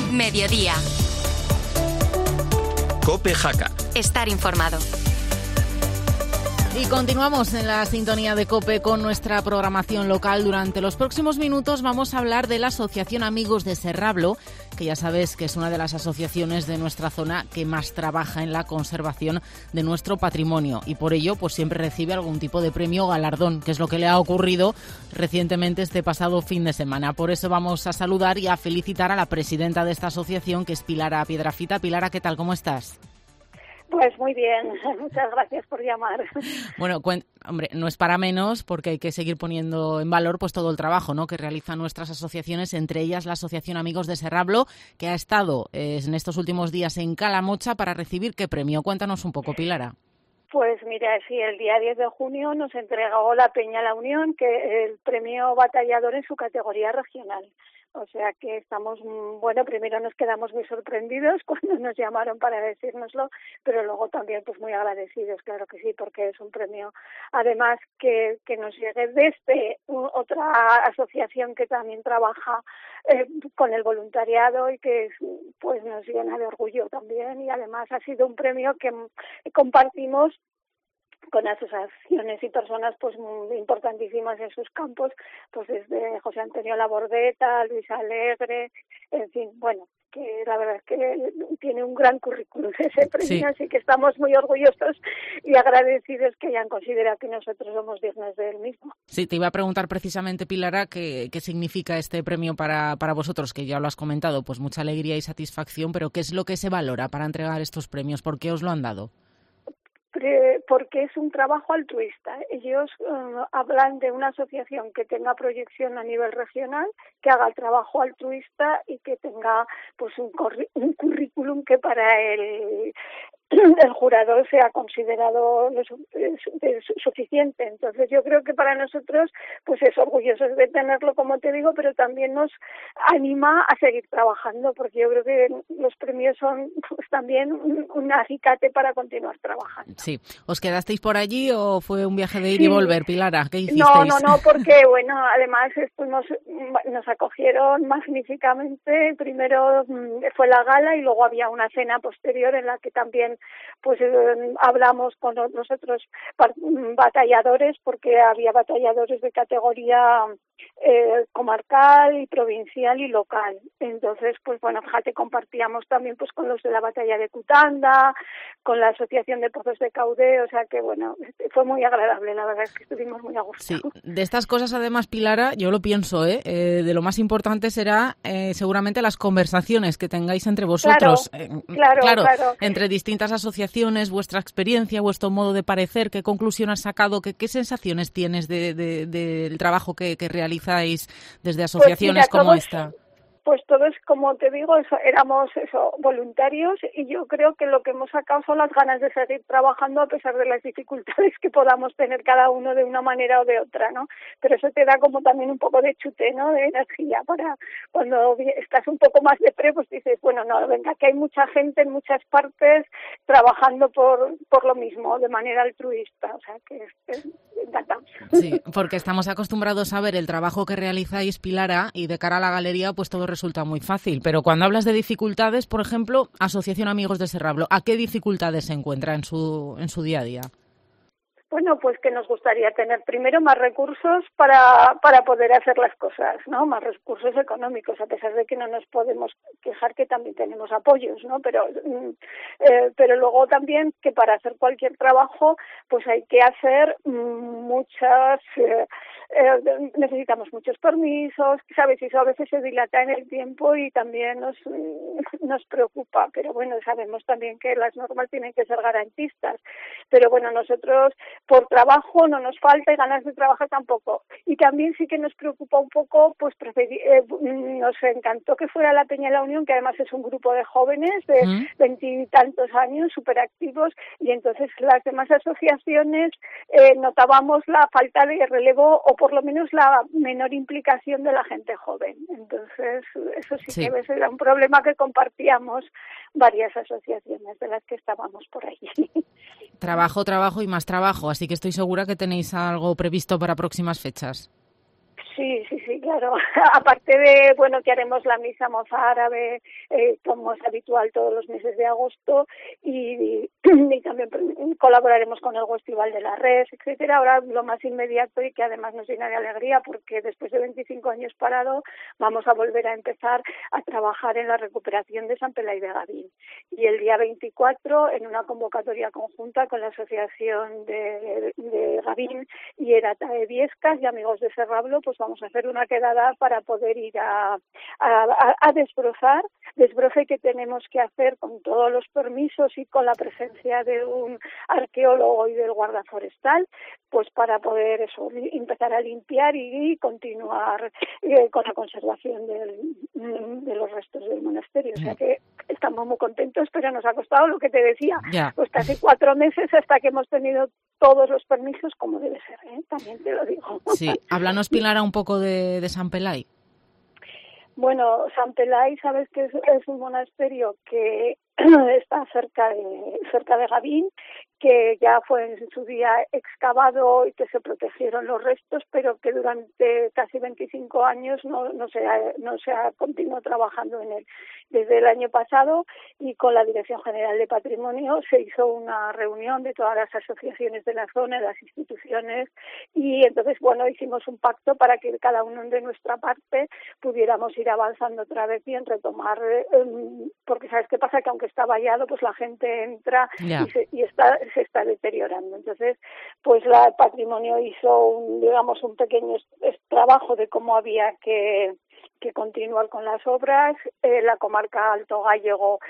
Mediodía. COPE Jaca. Estar informado. Y continuamos en la sintonía de COPE con nuestra programación local. Durante los próximos minutos vamos a hablar de la Asociación Amigos de Serrablo, que ya sabes que es una de las asociaciones de nuestra zona que más trabaja en la conservación de nuestro patrimonio y por ello pues siempre recibe algún tipo de premio o galardón, que es lo que le ha ocurrido recientemente este pasado fin de semana. Por eso vamos a saludar y a felicitar a la presidenta de esta asociación, que es Pilara Piedrafita. Pilara, ¿qué tal? ¿Cómo estás? Pues muy bien, muchas gracias por llamar. Bueno, hombre, no es para menos porque hay que seguir poniendo en valor pues todo el trabajo, ¿no?, que realizan nuestras asociaciones, entre ellas la Asociación Amigos de Serrablo, que ha estado en estos últimos días en Calamocha para recibir ¿qué premio? Cuéntanos un poco, Pilara. Pues mira, sí, el día 10 de junio nos entregó la Peña La Unión, que el premio batallador en su categoría regional. O sea que estamos, bueno, primero nos quedamos muy sorprendidos cuando nos llamaron para decírnoslo, pero luego también pues muy agradecidos, claro que sí, porque es un premio, además que nos llegue desde otra asociación que también trabaja con el voluntariado y que pues nos llena de orgullo también, y además ha sido un premio que compartimos con asociaciones y personas pues muy importantísimas en sus campos, pues desde José Antonio Labordeta, Luis Alegre, en fin, bueno, que la verdad es que tiene un gran currículum ese premio, sí. Así que estamos muy orgullosos y agradecidos que hayan considerado que nosotros somos dignos de él mismo. Sí, te iba a preguntar precisamente, Pilara, qué significa este premio para vosotros, que ya lo has comentado, pues mucha alegría y satisfacción, pero ¿qué es lo que se valora para entregar estos premios? ¿Por qué os lo han dado? Porque es un trabajo altruista. Ellos hablan de una asociación que tenga proyección a nivel regional, que haga el trabajo altruista y que tenga pues un currículum que para el jurado sea considerado suficiente. Entonces yo creo que para nosotros pues es orgulloso de tenerlo, como te digo, pero también nos anima a seguir trabajando, porque yo creo que los premios son pues también un acicate para continuar trabajando. Sí. ¿Os quedasteis por allí o fue un viaje de ir y volver, Pilara? ¿Qué hicisteis? No, porque bueno, además nos acogieron magníficamente. Primero fue la gala y luego había una cena posterior en la que también pues hablamos con los otros batalladores, porque había batalladores de categoría comarcal y provincial y local. Entonces, pues bueno, fíjate, compartíamos también pues con los de la batalla de Cutanda, con la Asociación de Pozos de Caudé, o sea que bueno, fue muy agradable, la verdad es que estuvimos muy a gusto. Sí, de estas cosas además, Pilara, yo lo pienso, de lo más importante será seguramente las conversaciones que tengáis entre vosotros. Claro. Entre distintas asociaciones, vuestra experiencia, vuestro modo de parecer, ¿qué conclusión has sacado? ¿Qué sensaciones tienes del trabajo que realizáis desde asociaciones como esta? Pues todos, como te digo, éramos voluntarios, y yo creo que lo que hemos sacado son las ganas de seguir trabajando a pesar de las dificultades que podamos tener cada uno de una manera o de otra, ¿no? Pero eso te da como también un poco de chute, ¿no?, de energía para cuando estás un poco más pues dices, bueno, no, venga, que hay mucha gente en muchas partes trabajando por lo mismo, de manera altruista, o sea que es encantado. Sí, porque estamos acostumbrados a ver el trabajo que realizáis, Pilara, y de cara a la galería pues todo resulta muy fácil, pero cuando hablas de dificultades, por ejemplo, Asociación Amigos de Serrablo, ¿a qué dificultades se encuentra en su día a día? Bueno, pues que nos gustaría tener primero más recursos para poder hacer las cosas, ¿no? Más recursos económicos, a pesar de que no nos podemos quejar que también tenemos apoyos, ¿no? Pero luego también que para hacer cualquier trabajo pues hay que hacer necesitamos muchos permisos, ¿sabes? Y eso a veces se dilata en el tiempo y también nos preocupa, pero bueno, sabemos también que las normas tienen que ser garantistas, pero bueno, nosotros por trabajo no nos falta y ganas de trabajar tampoco. Y también sí que nos preocupa un poco, pues nos encantó que fuera la Peña La Unión, que además es un grupo de jóvenes de 20 y tantos años, súper activos, y entonces las demás asociaciones notábamos la falta de relevo o por lo menos la menor implicación de la gente joven. Entonces, eso sí que era un problema que compartíamos varias asociaciones de las que estábamos por allí. Trabajo y más trabajo, así que estoy segura que tenéis algo previsto para próximas fechas. Sí, claro. Aparte de, que haremos la misa mozárabe, como es habitual todos los meses de agosto, y también colaboraremos con el Festival de la Res, etcétera. Ahora lo más inmediato y que además nos llena de alegría, porque después de 25 años parado, vamos a volver a empezar a trabajar en la recuperación de San Pelai de Gavín. Y el día 24, en una convocatoria conjunta con la Asociación de Gavín y Erata de Viescas y Amigos de Serrablo, pues vamos a hacer una quedada para poder ir a desbroce que tenemos que hacer con todos los permisos y con la presencia de un arqueólogo y del guarda forestal, pues para poder empezar a limpiar y continuar con la conservación de los restos del monasterio. O sea que estamos muy contentos, pero nos ha costado, lo que te decía, pues casi 4 meses hasta que hemos tenido todos los permisos como debe ser, también te lo digo. Sí, háblanos, Pilar, un poco de San Pelai. Bueno, San Pelai, sabes que es un monasterio que está cerca de Gavín, que ya fue en su día excavado y que se protegieron los restos, pero que durante casi 25 años no se ha continuado trabajando en él. Desde el año pasado, y con la Dirección General de Patrimonio, se hizo una reunión de todas las asociaciones de la zona, de las instituciones, y entonces, hicimos un pacto para que cada uno de nuestra parte pudiéramos ir avanzando otra vez y en retomar, porque ¿sabes qué pasa? Que aunque está vallado, pues la gente entra y se está deteriorando. Entonces, pues el Patrimonio hizo un pequeño trabajo de cómo había que continuar con las obras. La comarca Alto Gállego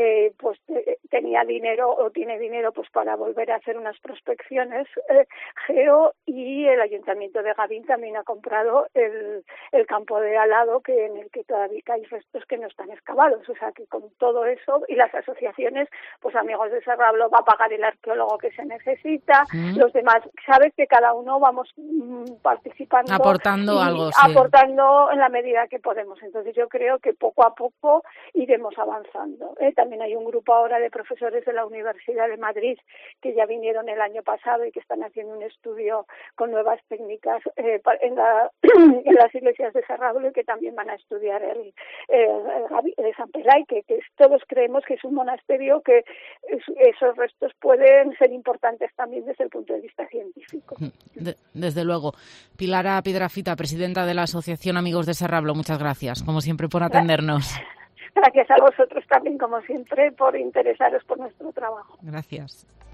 tenía dinero o tiene dinero pues para volver a hacer unas prospecciones geo, y el Ayuntamiento de Gavín también ha comprado el campo de al lado, en el que todavía hay restos que no están excavados. O sea que con todo eso, y las asociaciones, pues Amigos de Serrablo va a pagar el arqueólogo que se necesita, los demás, sabes que cada uno vamos participando, aportando algo, aportando en la medida que podemos. Entonces yo creo que poco a poco iremos avanzando. También hay un grupo ahora de profesores de la Universidad de Madrid que ya vinieron el año pasado y que están haciendo un estudio con nuevas técnicas en las iglesias de Serrablo, y que también van a estudiar el San Pelai, que todos creemos que es un monasterio que esos restos pueden ser importantes también desde el punto de vista científico. Desde luego. Pilar Piedrafita, presidenta de la Asociación Amigos de Serrablo, muchas gracias, como siempre, por atendernos. Gracias a vosotros también, como siempre, por interesaros por nuestro trabajo. Gracias.